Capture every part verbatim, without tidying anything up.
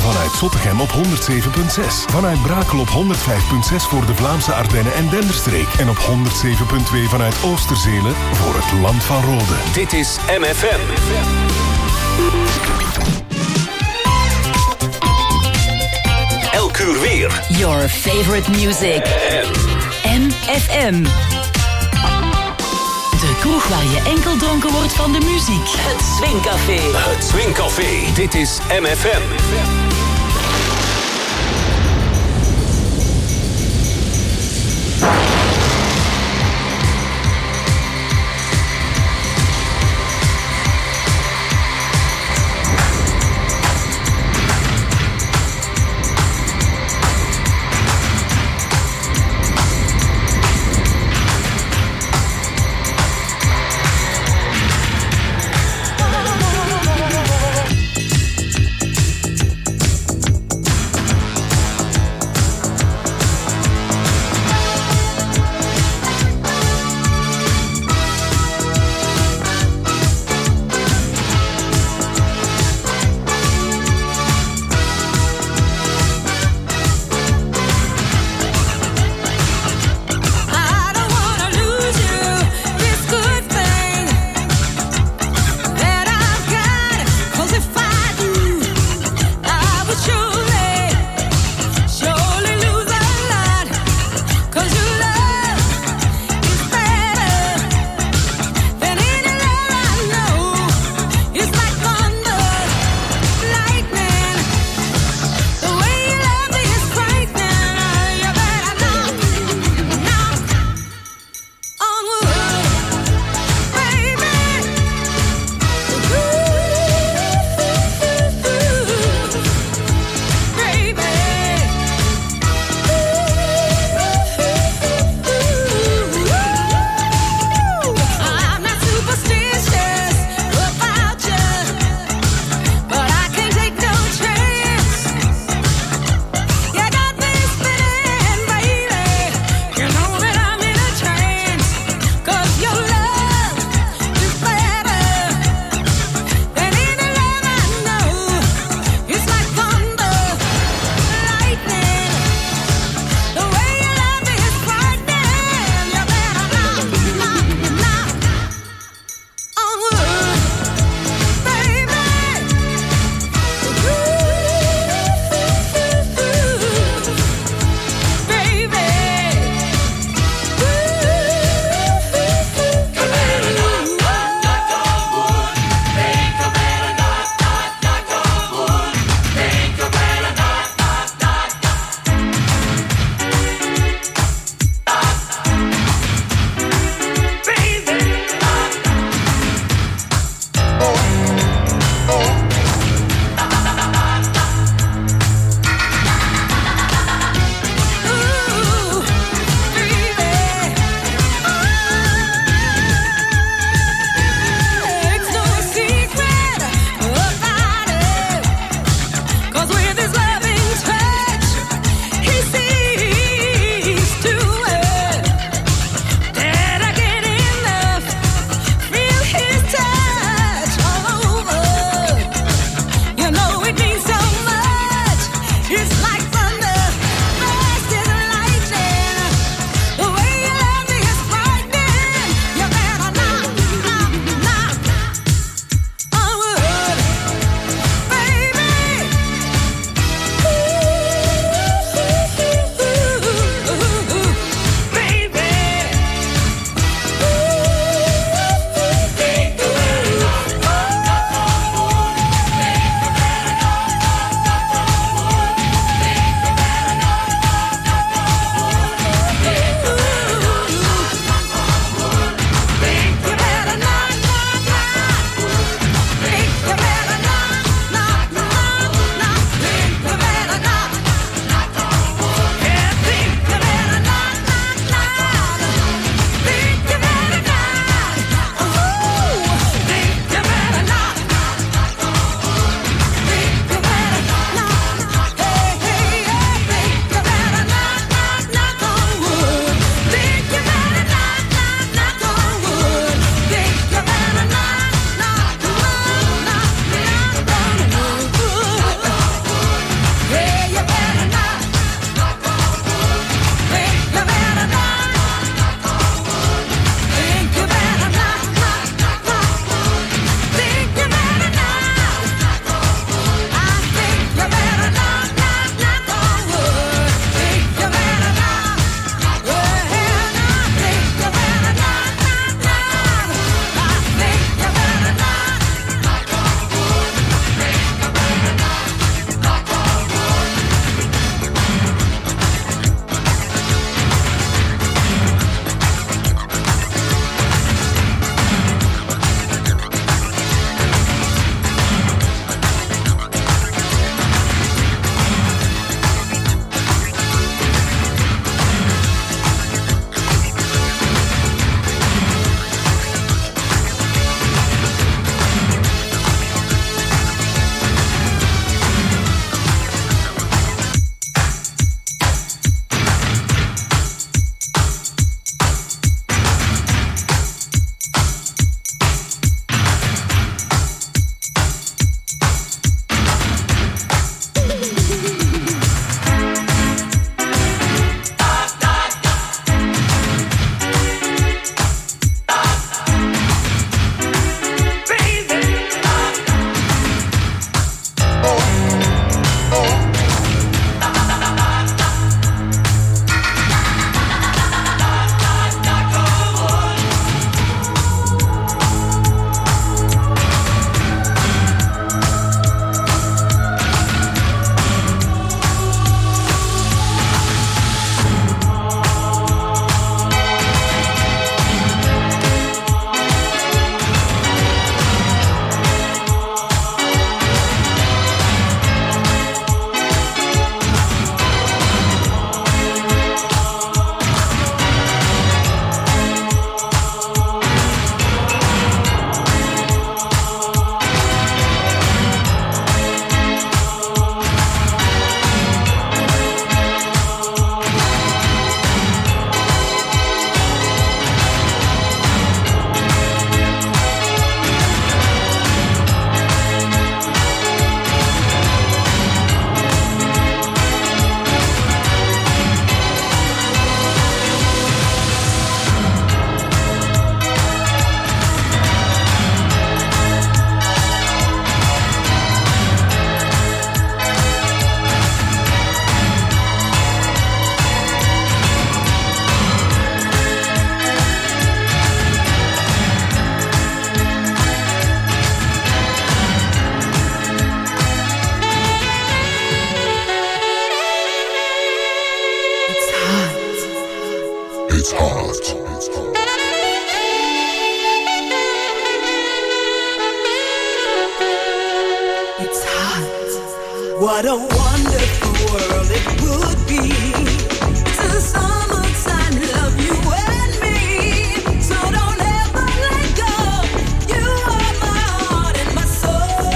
Vanuit Zottegem op honderd zeven komma zes. Vanuit Brakel op honderd vijf komma zes voor de Vlaamse Ardennen en Denderstreek. En op honderd zeven komma twee vanuit Oosterzelen voor het Land van Rode. Dit is M F M. Elk uur weer. Your favorite music. M F M. De kroeg waar je enkel dronken wordt van de muziek. Het Swingcafé. Het Swingcafé. Dit is M F M. What a wonderful world it would be to summertime love you and me. So don't ever let go. You are my heart and my soul.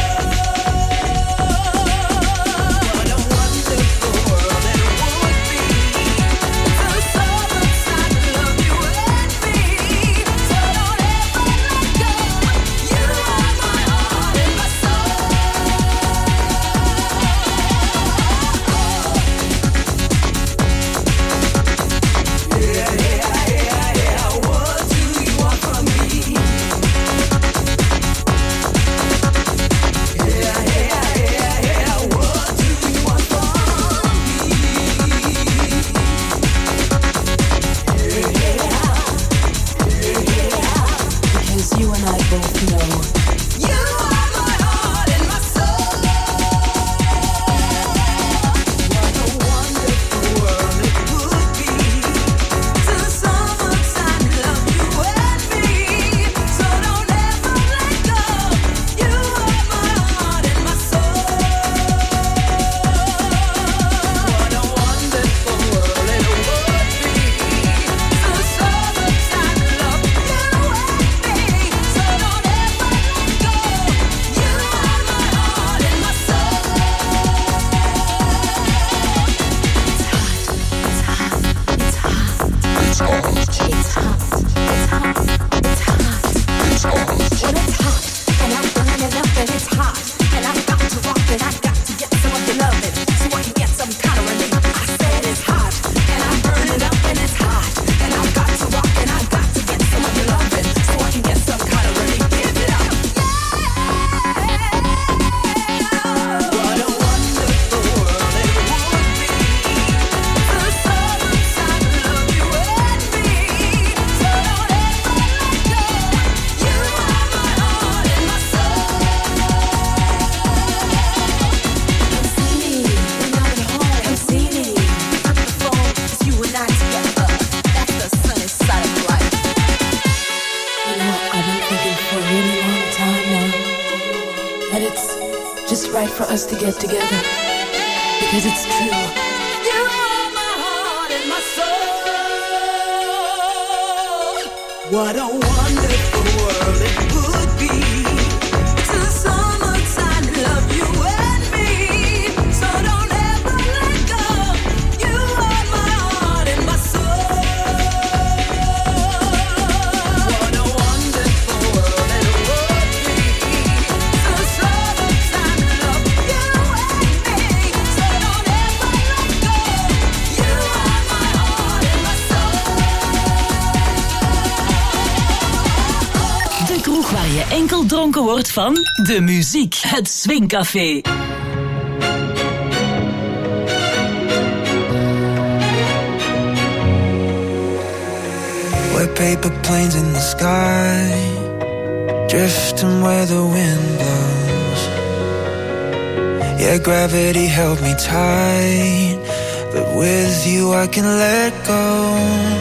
What a wonderful world it would be to summertime love you and me. So don't ever let go. You are my heart and my soul. Us to get together, because it's true. You are my heart and my soul. What a wonderful world it would be to summertime love you and me. So don't ever let go. You are my heart and my soul. What a wonderful world it would be to summertime love you and me. So don't ever let go. You are my heart and my soul. De kroeg waar je enkel dronken wordt van de muziek. Het Swingcafé. We're paper planes in the sky, drifting where the wind blows. Yeah, gravity held me tight, but with you I can let go.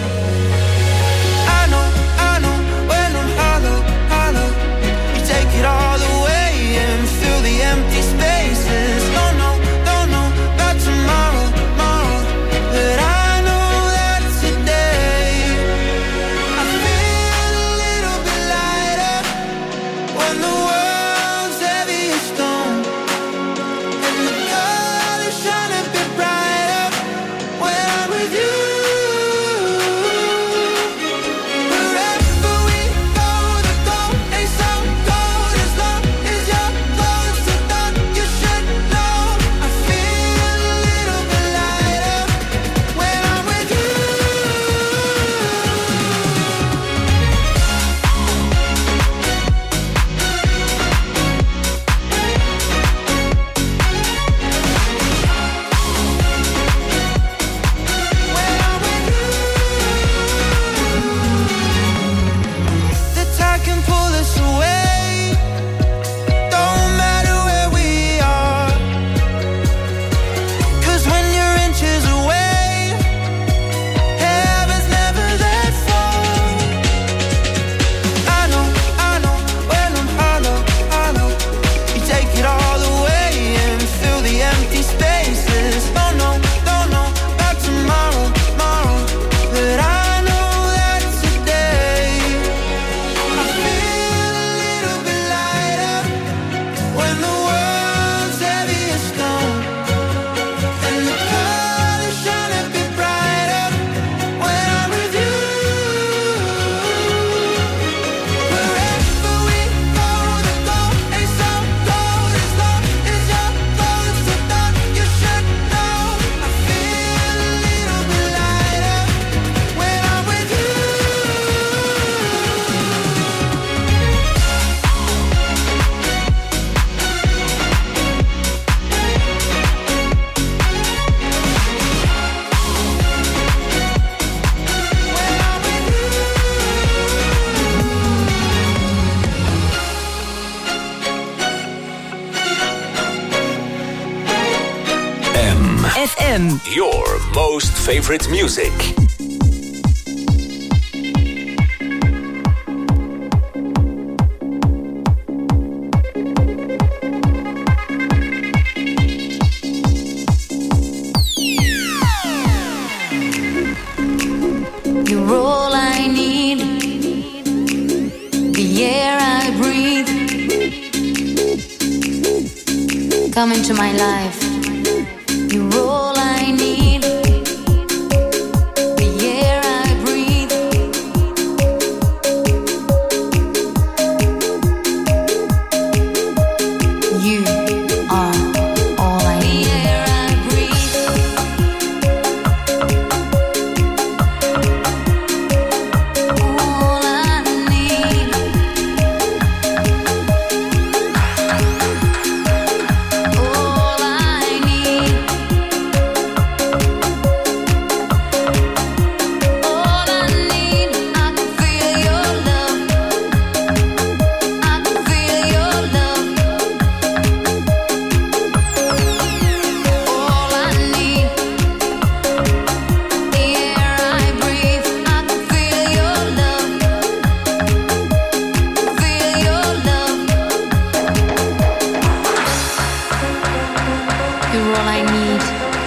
I know, I know, when I'm hollow, hollow, you take it all away and fill the empty spaces. Don't know, don't know about tomorrow, tomorrow, but I know that today I feel a little bit lighter when the world's heavy as stone, and the colors shine a bit brighter when I'm with you. F M. Your most favorite music. You're all I need, the air I breathe. Come into my life. You're all I need, the air I breathe. You are all I need. The air I breathe. All I need. All I need. All I need. I can feel your love. I can feel your love. All I need. The air I breathe. I can feel your love. Feel your love. You're all I need.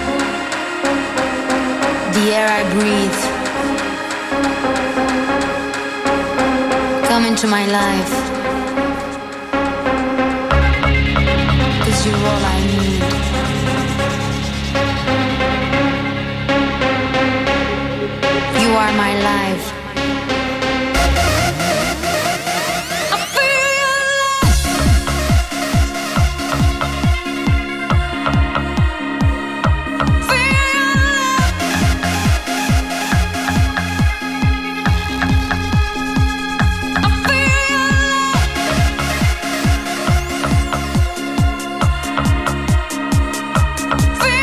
The air I breathe. Come into my life. 'Cause you're all I need. You are my life. I feel your love. Feel your love. I feel your love. Feel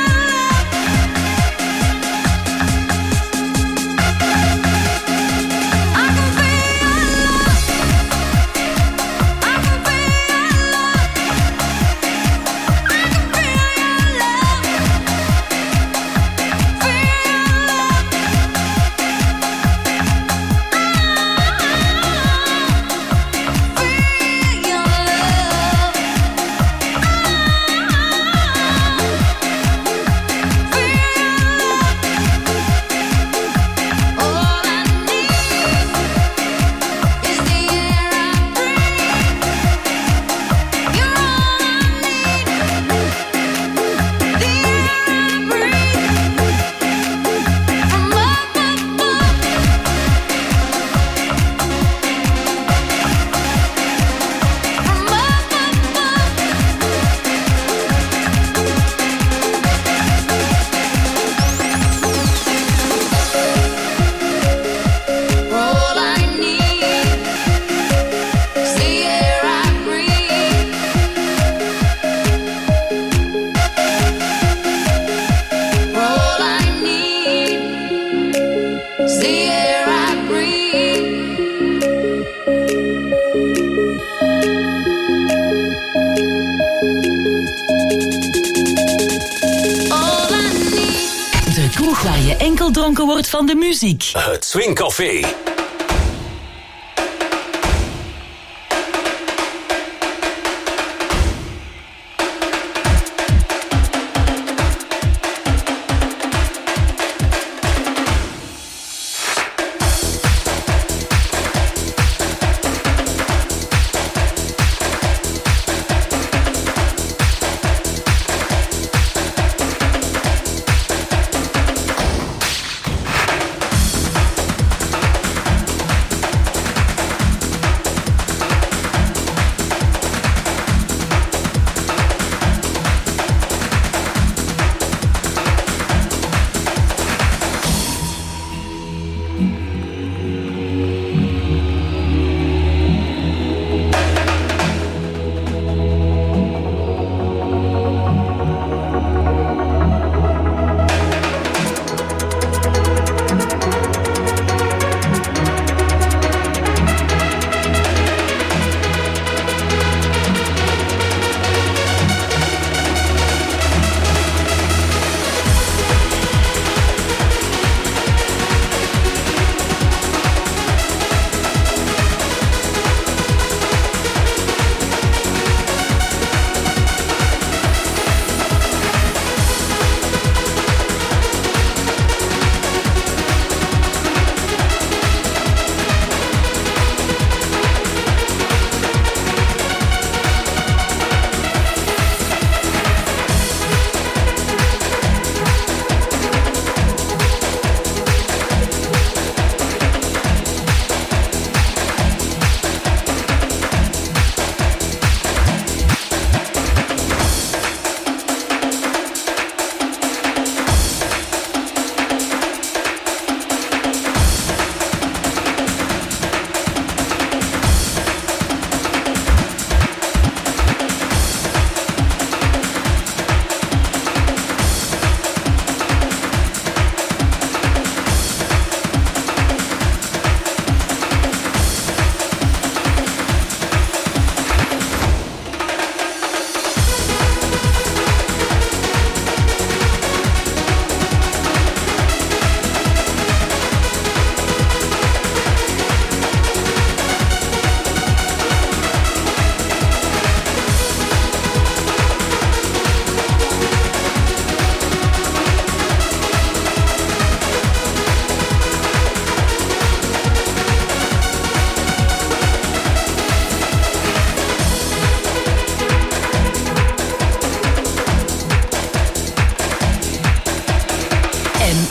Waar je enkel dronken wordt van de muziek. Het Swing Café.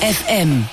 F M.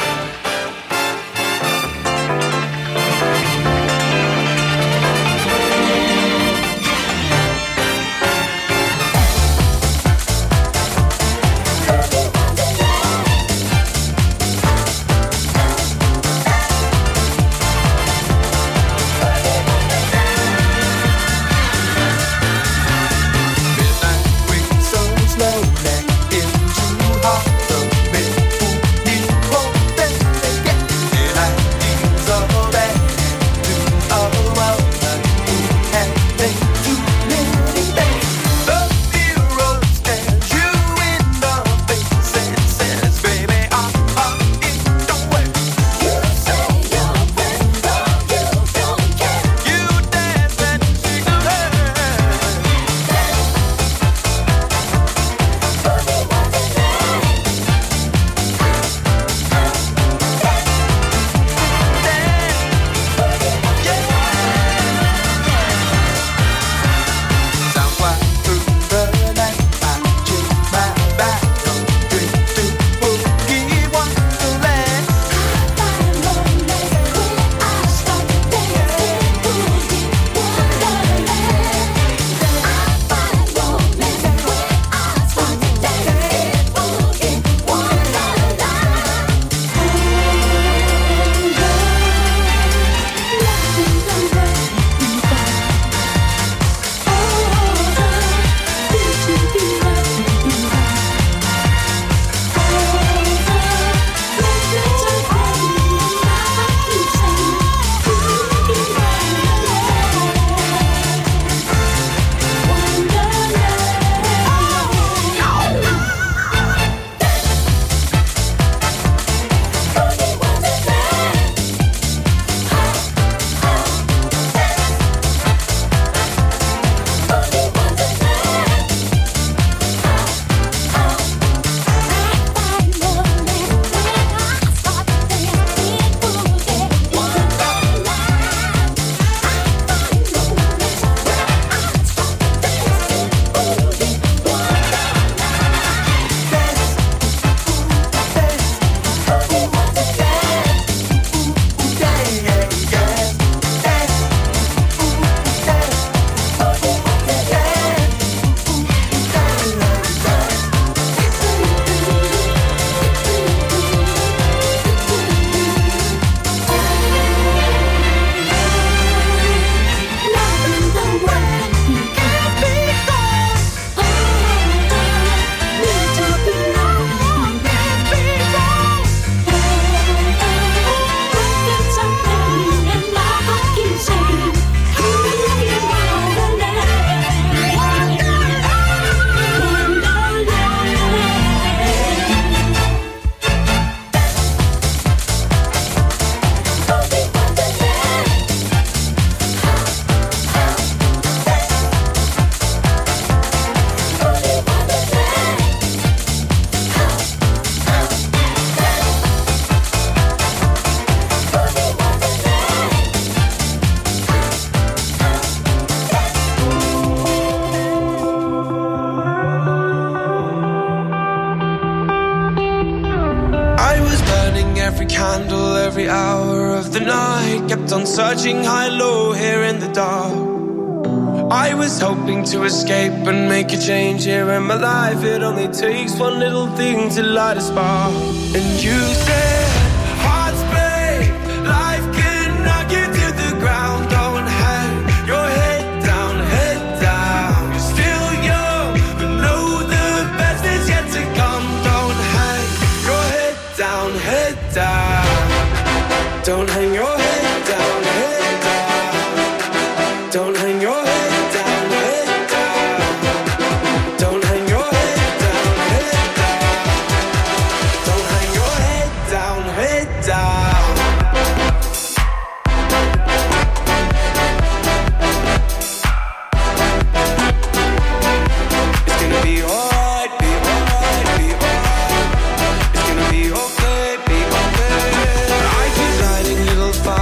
every hour of the night. Kept on searching high, low, here in the dark. I was hoping to escape and make a change here in my life. It only takes one little thing to light a spark. And you said, hearts break, life can knock you to the ground. Don't hang your head down, head down. You're still young, but know the best is yet to come. Don't hang your head down, head down. Don't hang your head down, head down. Don't hang your head.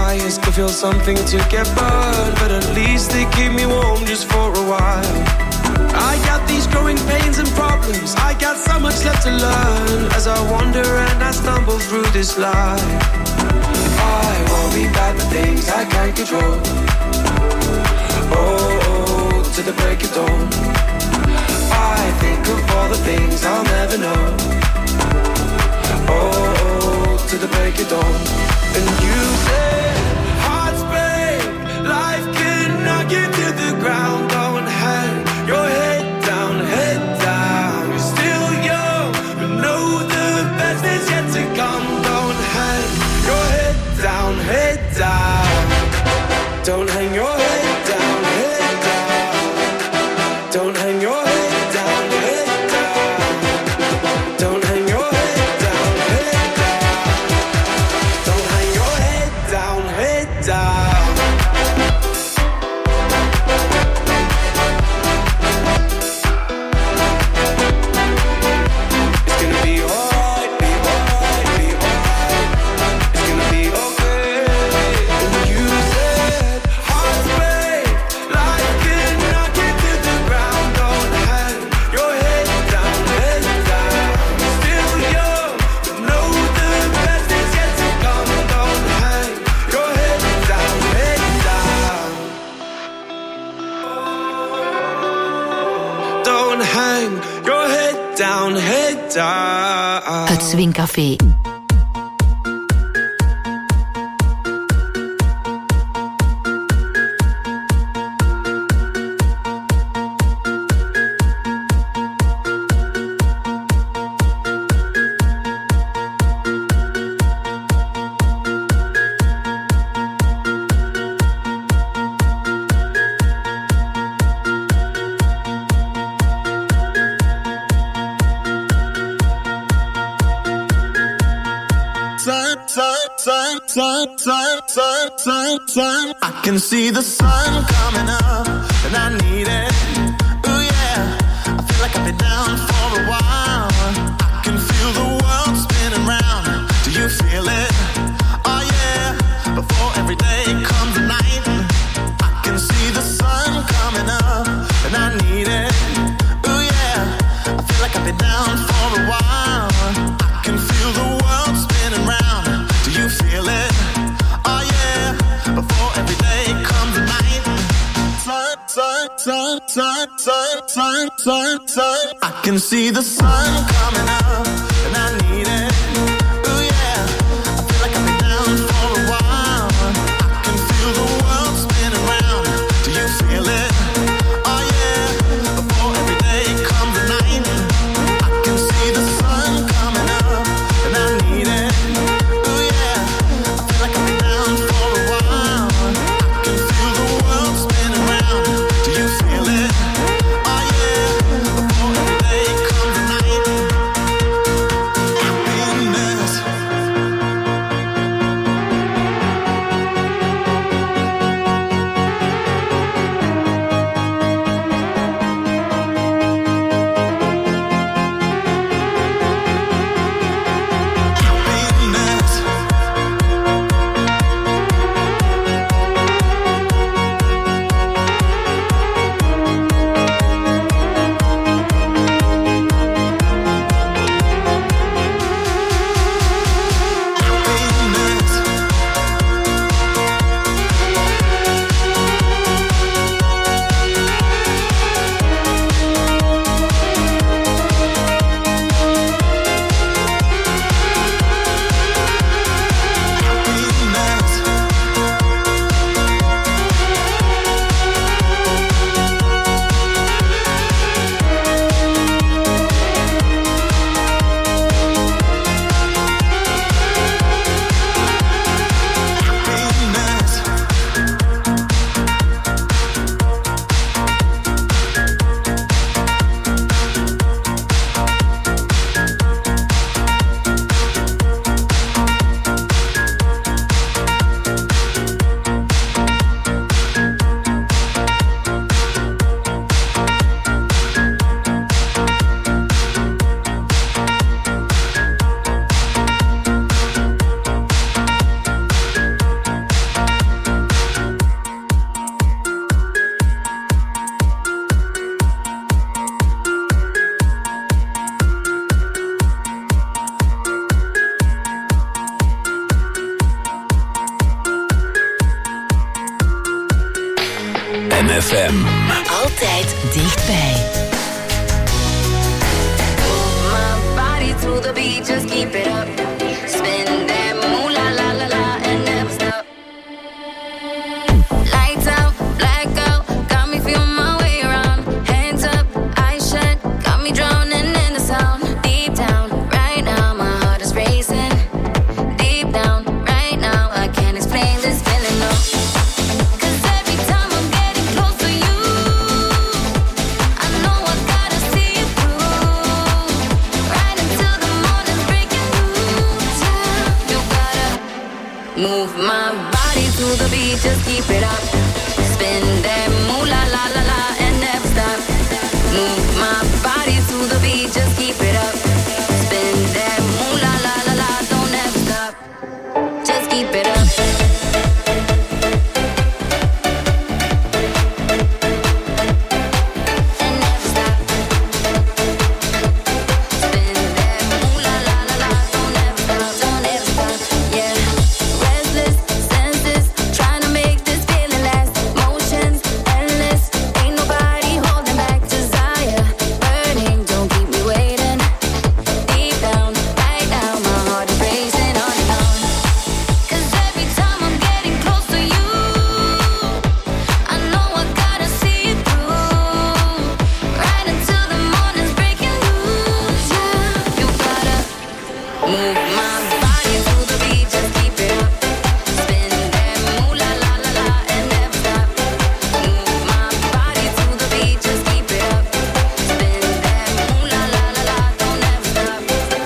Feel something to get burned, but at least they keep me warm just for a while. I got these growing pains and problems. I got so much left to learn as I wander and I stumble through this life. I worry about the things I can't control. Oh, oh, to the break of dawn. I think of all the things I'll never know. Oh, oh, to the break of dawn. And you said, hearts break, life can knock you to the ground. Don't hang your head down, head down. You're still young, but know the best is yet to come. Don't hang your head down, head down. Don't hang your head down, head down. Don't hang your head down, head down. Don't hang your head down, head down. Don't hang your head down, head down. It's gonna be alright, be alright, be alright. It's gonna be okay. And you said, hearts break, life can knock you to the ground. Don't hang your head down, head down. Still young, but know the best is yet to come. Don't hang your head down, head down. Don't hang your head down, head down. Het Swingcafé. Sun, sun, sun, sun, sun, sun, sun, sun. I can see the sun coming up, and I need it. Ooh yeah, I feel like I've been down for a while. I can feel the world spinning round. Do you feel it? Oh yeah, before every day comes a night. I can see the sun coming up, and I need it. Ooh yeah, I feel like I've been down for a while. I can feel the world spinning round. Do you feel it? Oh yeah, before every day comes a night. Sun, sun, sun, sun, sun, sun, sun, sun. I can see the sun coming up, and I need it. Ooh yeah, I feel like I've been down for a while. I can feel the world spinning round. Do you feel it? Oh yeah, before every day comes a night. I can see the sun coming up, and I need it. Ooh yeah, I feel like I've been down for a while. I can feel the world spinning round. Do you feel it? Oh yeah, before every day comes a night. F M. Altijd dichtbij. My body to the beat, just keep it up. Spin that moolah la la la and never stop. Lights out, blackout, got me feeling my way around. Hands up, eyes shut, got me drowning in the sound. Deep down, right now, my heart is racing. Deep down, right now, I can't explain this feeling, no. Cause every time I'm getting close to you, I know I gotta see it through. Right until the morning's breaking loose. Yeah, you gotta move my body to the beat, just keep it up. Spin that moolah la la la and never stop. Move my body to the beat, just keep it up. Spin that moolah la la la, don't ever stop. Just keep it up. And never stop. Spin that moolah la la la, don't ever stop, don't ever stop. Yeah, restless senses, trying to make this feeling last. Motions endless, ain't nobody holding back. Desire burning, don't keep me waiting. Deep down, right now, my heart is racing on and on. Cause every time I'm getting close to you, I know I gotta see it through. Right until the morning's breaking loose. Yeah, you gotta move my body to the beat, just keep it up. Spin that moolah la la la and never stop. Move my body to the beat, just keep it up. Spin that moolah la la la, don't ever stop.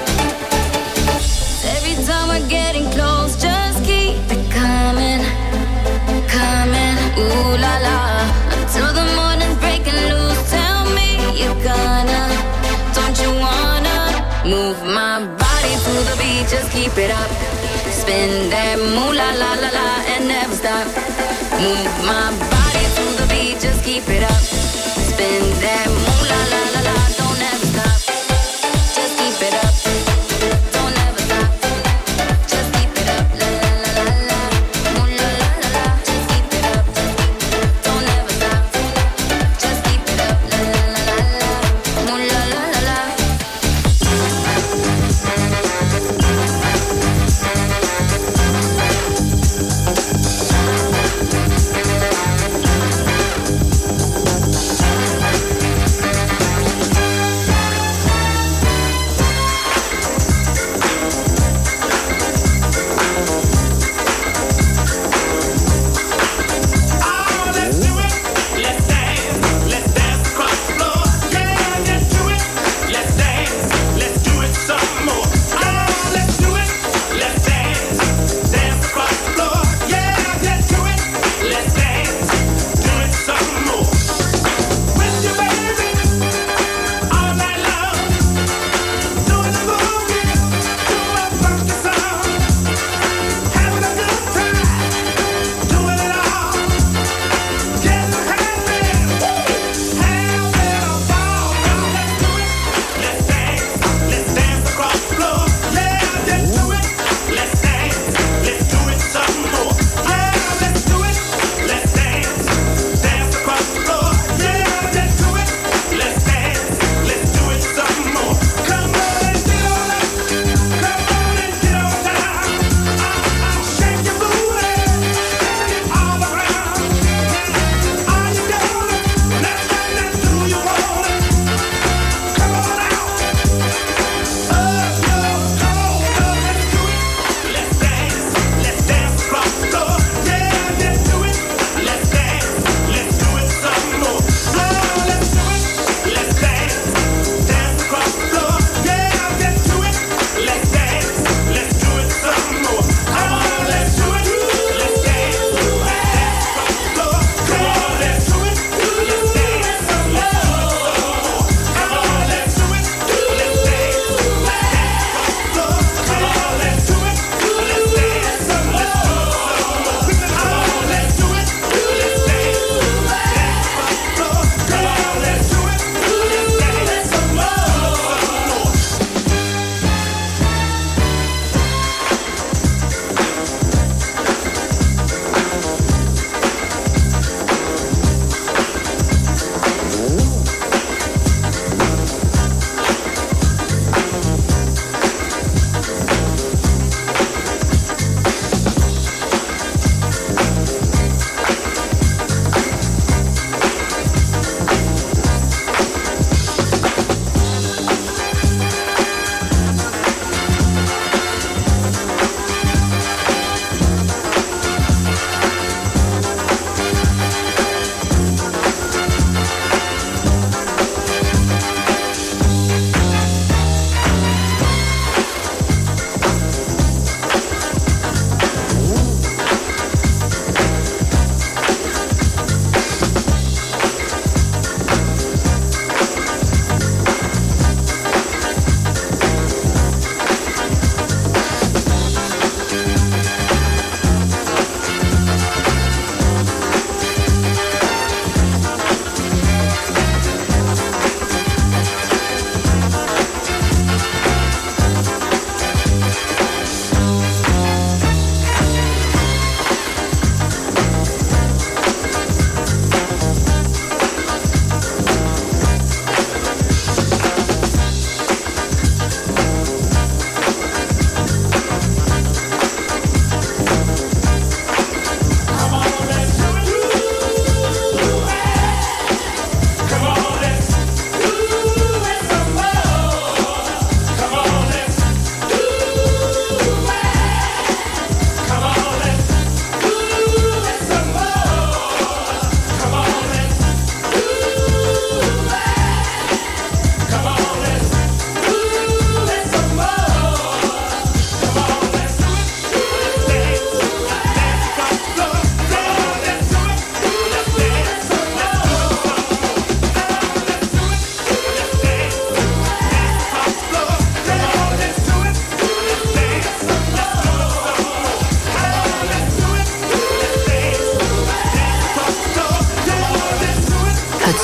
Every time we're getting close, just keep it coming, coming. Ooh la la, until the morning's breaking loose. Tell me you're gonna, don't you wanna move my body to the beat, just keep it up. Spin that moolah la la la and never stop. Move my body to the beat, just keep it up. Spin that moolah la la la, don't ever stop. Just keep it up. Don't ever stop. Just keep it up. La la la la la. Moolah la la la. Just keep it up. Don't ever stop. Just keep it up. La la la la la. Moolah la la la.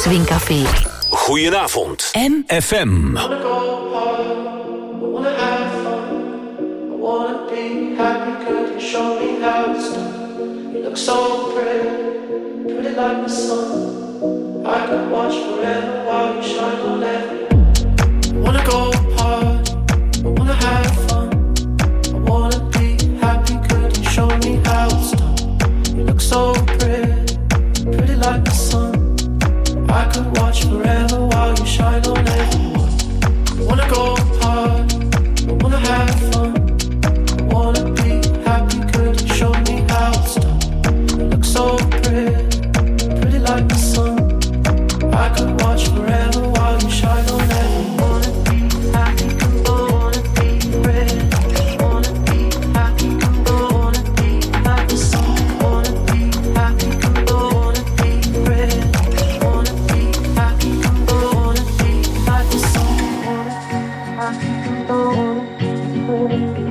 Swingcafé. Goedenavond. M F M. Show me how it's done. You look so pretty, pretty like the sun. I could watch forever while you shine on everyone. I wanna go hard, I wanna have fun. I wanna be happy, could you show me how it's done? You look so pretty, pretty like the sun. I could watch forever while you shine on everyone. I wanna go hard, I wanna have fun. I wanna be happy, could you show me how it's done? You look so pretty, pretty like the sun. I could watch forever while you shine on everyone. Wanna be happy, wanna be pretty. Wanna be happy, wanna be like the sun. Wanna be happy, wanna be pretty. Wanna be happy, wanna be like the sun. Wanna be happy, wanna be pretty.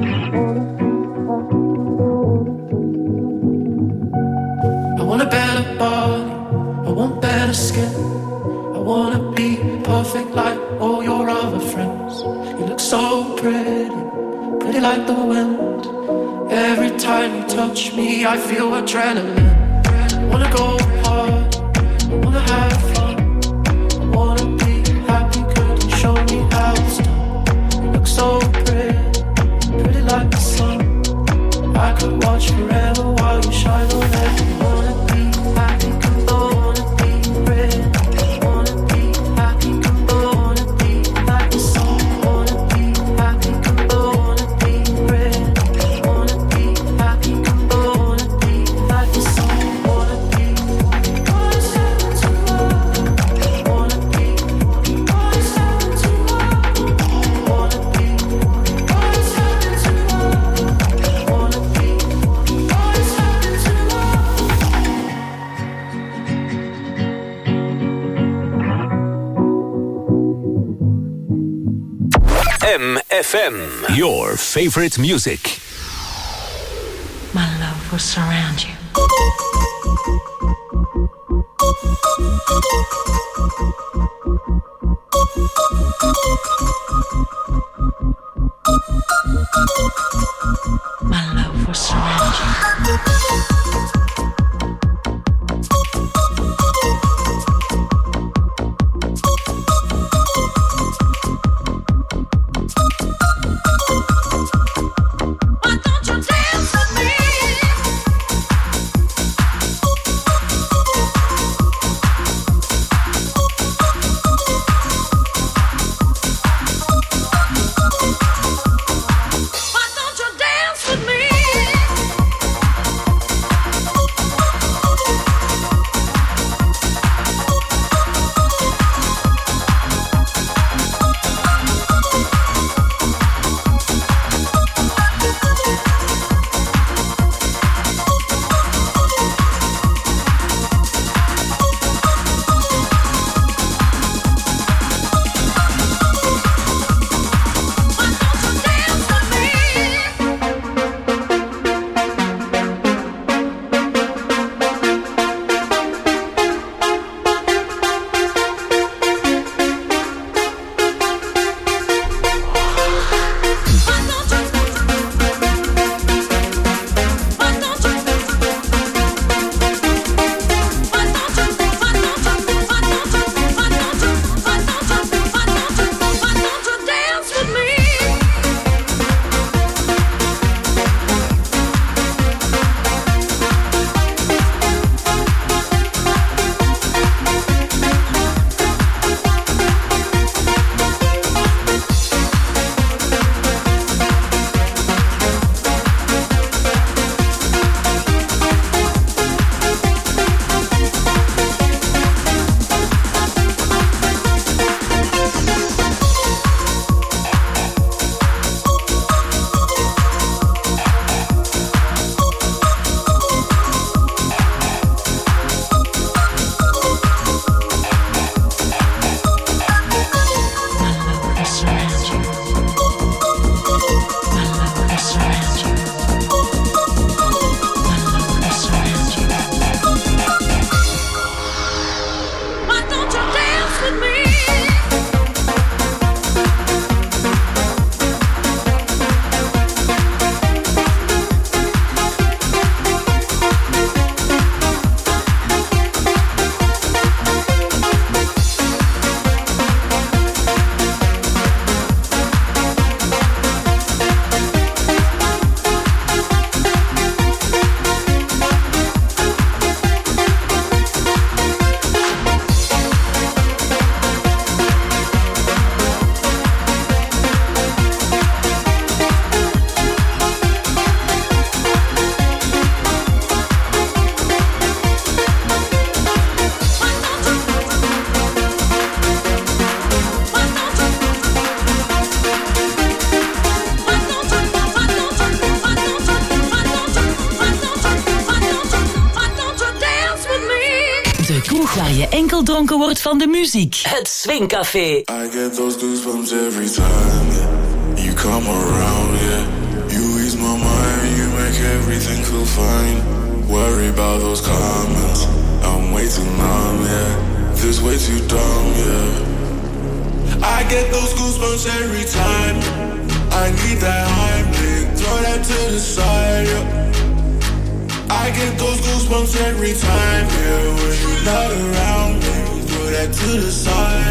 I want a better body, I want better skin. I wanna be perfect like all your other friends. You look so pretty, pretty like the wind. Every time you touch me, I feel adrenaline. I wanna go hard, I wanna have fun. I wanna be happy, could you show me how it's done? You look so pretty, pretty like the sun. I could watch forever while you shine on everyone. Wanna be happy, wanna be pretty. Wanna be happy, wanna be like the sun. Wanna be happy, wanna be pretty. Wanna be happy, wanna be like the sun. Wanna be wanna seven to love. Wanna be wanna seven to love. Wanna be wanna seven to love. Wanna be wanna seven to love. M F M. Your favorite music. My love will surround you. My love will surround you. Why don't you dance with me? Why don't you dance with me? je enkel dronken wordt van de muziek. Het Swingcafé. I get those goosebumps every time yeah. You come around, yeah. You ease my mind, you make everything feel fine. Worry about those comments, I'm way too numb, yeah. This way too dumb, yeah. I get those goosebumps every time. I need that Heimlich, throw that to the side, yeah. I get those goosebumps every time, yeah. When you're not around me, throw that to the side,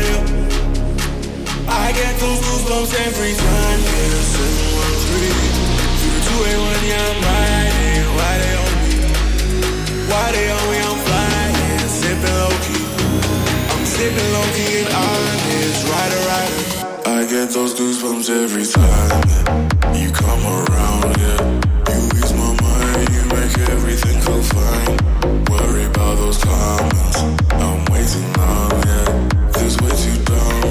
yeah. I get those goosebumps every time, yeah. seven one three, zero two eight one, yeah, I'm riding. Why they on me? Why they on me? I'm flying, sipping low-key. I'm sipping low-key and honest, rider, rider. I get those goosebumps every time, yeah. You come around, yeah. You ease my mind, you make everything feel fine. Worry about those comments, I'm way too numb, yeah. This way too dumb,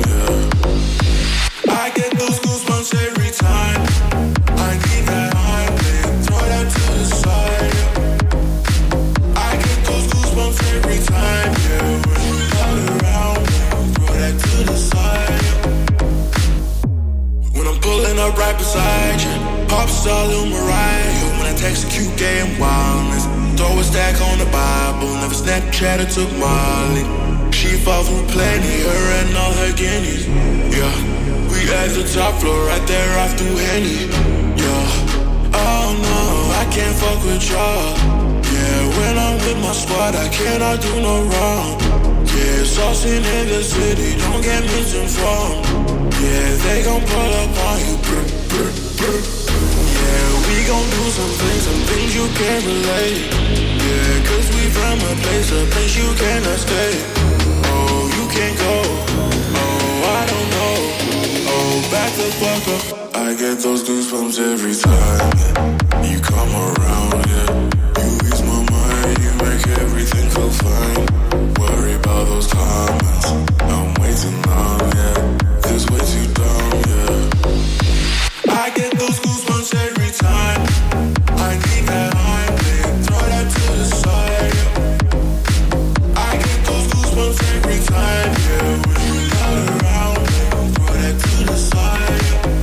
yeah. I get those goosebumps every time. I need that Heimlich, throw that to the side, yeah. I get those goosebumps every time, yeah. When you're not around me, throw that to the side, yeah. When I'm pulling up right beside you, pop star Lil Mariah. When I text a cute gay and wildness, throw a stack on the Bible. Never Snapchat or took Molly. She fall through plenty, her and all her guineas. Yeah, we at the top floor, right there off through Henny. Yeah, oh no, I can't fuck with y'all. Yeah, when I'm with my squad, I cannot do no wrong. Yeah, saucing in the city, don't get misinformed. Yeah, they gon' pull up on you. Brr, brr, brr. Yeah, we gon' do some things, some things you can't relate. Yeah, cause we from a place, a place you cannot stay. Oh, you can't go. Oh, I don't know. Oh, back the fuck up. I get those goosebumps every time, yeah. You come around, yeah. You ease my mind, you make everything feel fine. Worry about those comments, I'm way too numb, yeah. This way too dumb, yeah. I get those goosebumps every time. I need that Heimlich, throw that to the side, yeah. I get those goosebumps every time, yeah. When you're not around me, throw that to the side,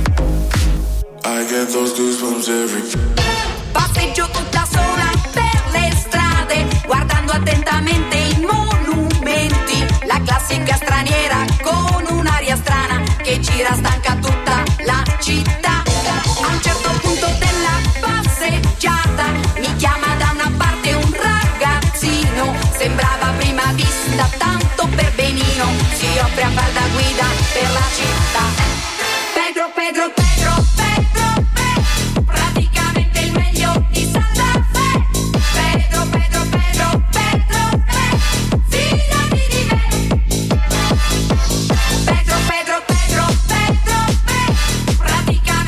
yeah. I get those goosebumps every time. Passeggio tutta sola per le strade, guardando attentamente i monumenti. La classica straniera con un'aria strana che gira stanca tutta la città. A un certo punto della passeggiata mi chiama da una parte un ragazzino. Sembrava a prima vista tanto per benino. Si offre a far da guida per la città. Pedro, Pedro, Pedro, Pedro, Pedro, praticamente il meglio di Santa Fe. Pedro, Pedro, Pedro, Pedro, Pedro, fidati di me. Pedro, Pedro, Pedro, Pedro, Pedro, praticamente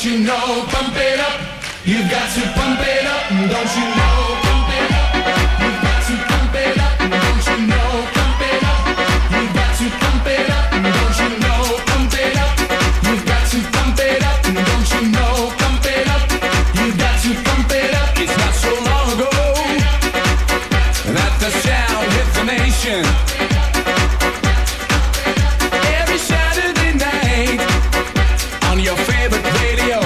you know, pump it up. You've got to pump it up, don't you know, pump it up. You've got to pump it up, don't you know, pump it up. You've got to pump it up, don't you know, pump it up. You've got to pump it up, don't you know, pump it up. You've got to pump it up. It's not so long ago that the sound hit the nation. Every Saturday night on your favorite radio.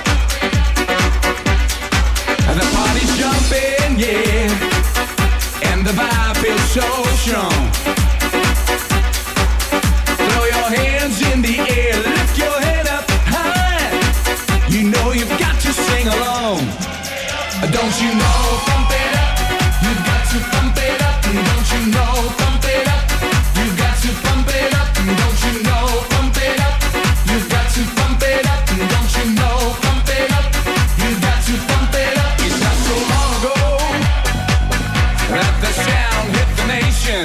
And the party's jumping, yeah, and the vibe feels so strong. Throw your hands in the air, lift your head up high. You know you've got to sing along. Don't you know, pump it up. You've got to pump it up. Don't you know, pump it up. You've got to pump it up. Don't you know, pump it up. You've got to pump it up. Don't you know, pump it up. You've got to pump it up. It's not so long ago that the sound hit the nation.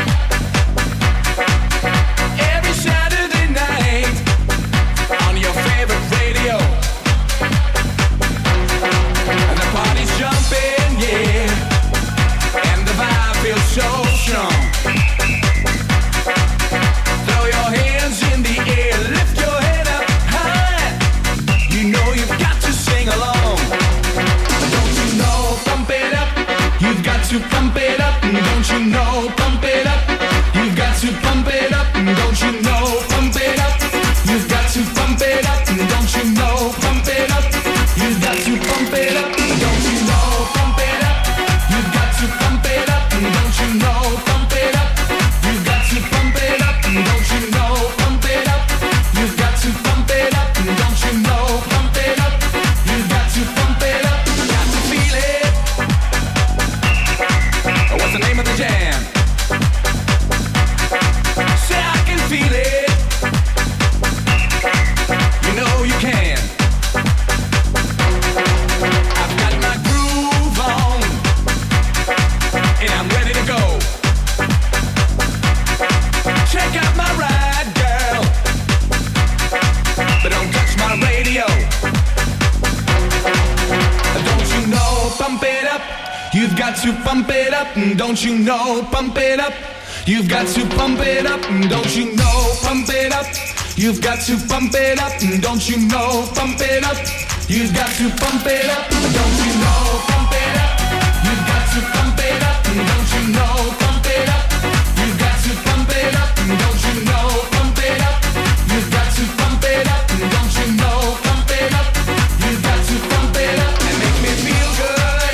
Every Saturday night on your favorite radio. And the party's jumping, yeah, and the vibe feels so strong. Throw your hands in the air, lift your head up high. You know you've got to sing along. Don't you know, pump it up. You've got to pump it up. Don't you know, pump it up. You've got to pump it up. Don't you know, pump it up. You've got to pump it up. Don't you know, pump it up. You've got to pump it up. Don't you know, pump it up. You've got to pump it up. Don't you know, pump it up. You've got to pump it up. Don't you know, pump it up. You've got to pump it up. Don't you know, pump it up. You've got to pump it up. Got to feel it. What's the name of the jam? Say I can feel it. You know you can. I've got my groove on, and I'm ready to go. Check out my ride, girl, but don't touch my radio. Don't you know, pump it up. You've got to pump it up. Don't you know, pump it up. You've got to pump it up. Don't you know, pump it up. You've got to pump it up. Don't you know, pump it up. You've got to pump it up. Don't you know, pump it up. You've got to pump it up. Don't you know, pump it up. You've got to pump it up. Don't you know, pump it up. You've got to pump it up. Don't you know, pump it up. You've got to pump it up And make me feel good.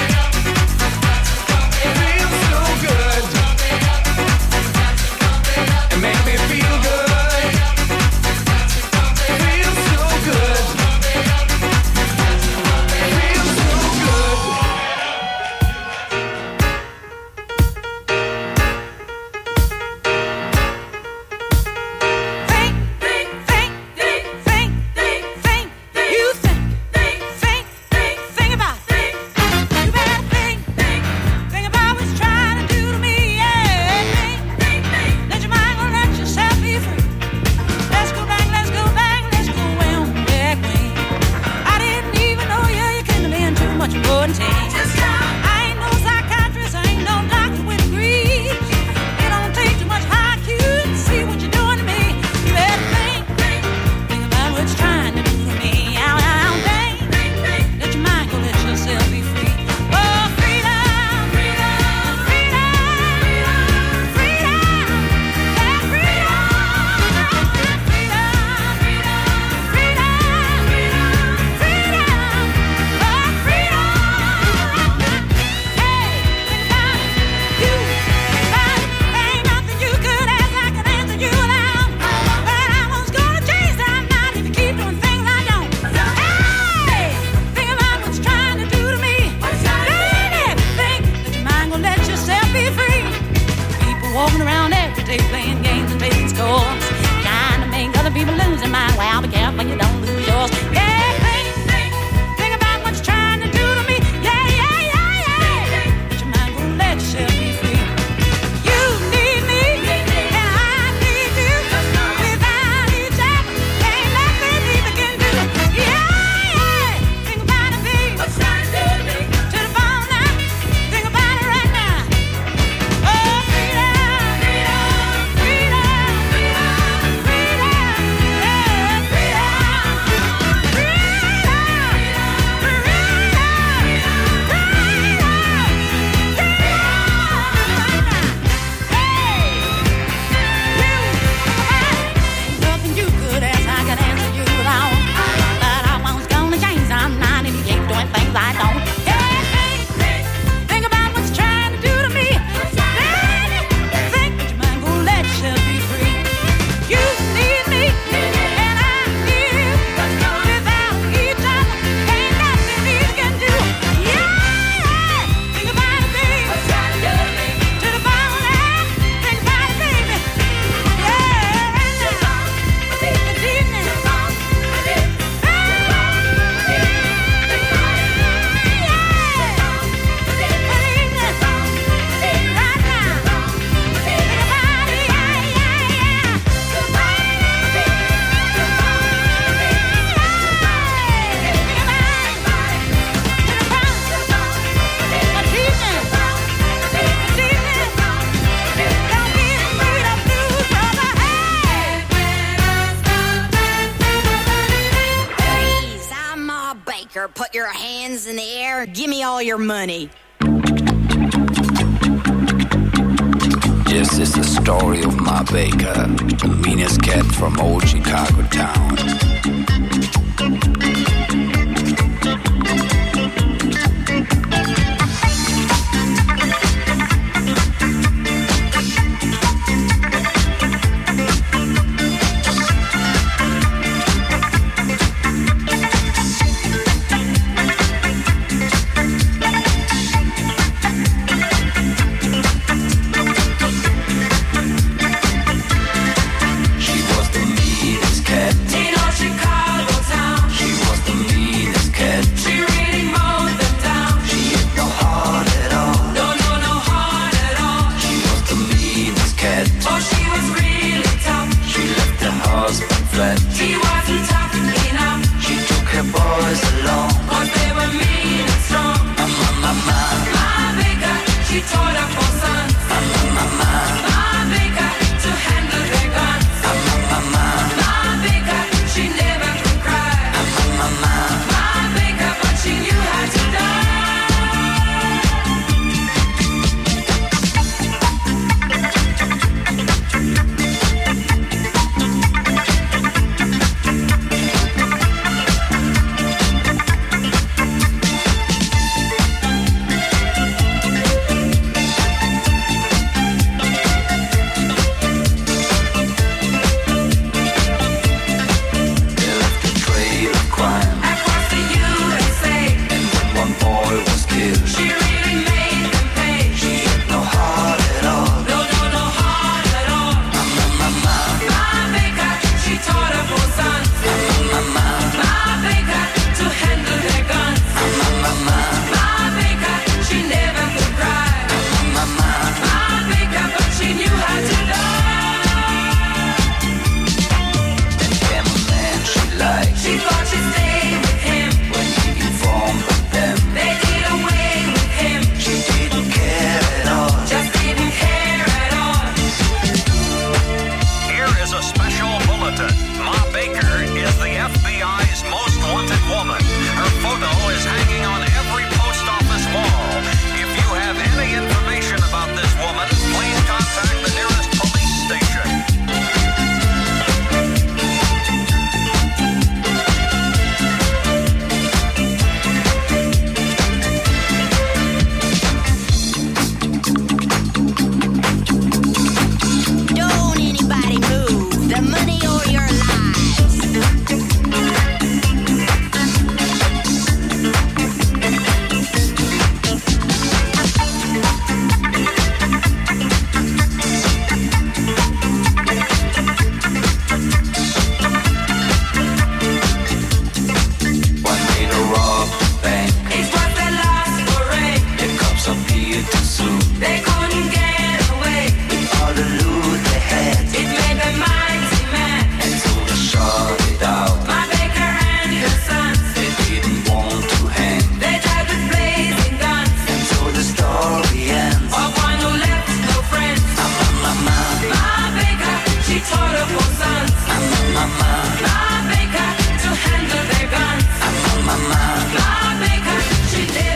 It feels so good. And make me feel good. It feels so good. It feels so good. 'cause I don't. Hey, hey, hey, think about what you're trying to do to me. Baby, think that your mind gonna let you be free. You need me, and I need you. Without each other, ain't nothing we can do. Yeah, yeah, think about it, baby. What you trying to do to me? To the bone now, think about it, baby. Yeah, this evening. Put your hands in the air. Give me all your money. This is the story of Ma Baker, the meanest cat from old Chicago town. She